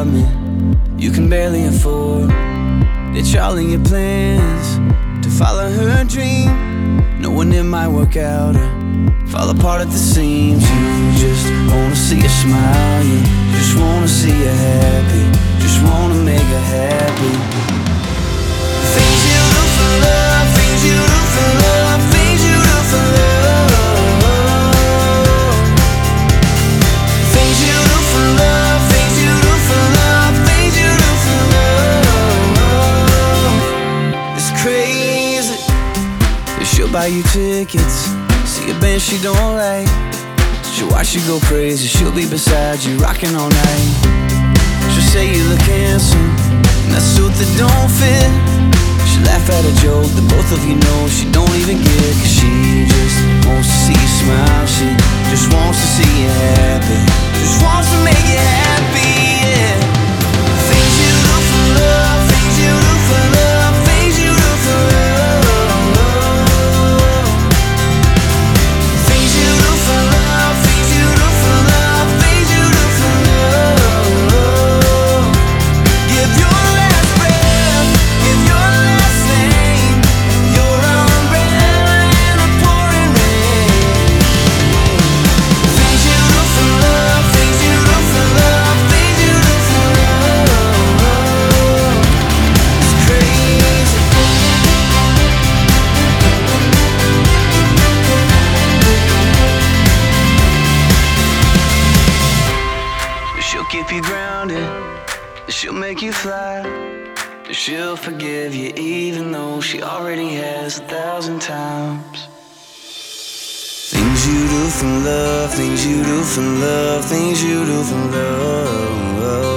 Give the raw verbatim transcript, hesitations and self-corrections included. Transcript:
apartment you can barely afford. Ditch all in your plans to follow her dream, knowing it might work out or fall apart at the seams. You just wanna see her smile, you just wanna see her happy, just wanna make her happy. Things you do for love, things you do for love, things you do for love. Things you do for love, things you do for love, things you do for love. It's crazy. She'll buy you tickets, see a band she don't like. She'll watch you go crazy, she'll be beside you, rocking all night. She'll say you look handsome in that suit that don't fit. She'll laugh at a joke that both of you know she don't even get. Cause she just wants to see you smile, she just wants to see you happy, just wants to make you happy, yeah. Things you do for love, things you do for love, things you do for love. She'll make you fly. She'll forgive you even though she already has a thousand times. Things you do for love, things you do for love, things you do for love.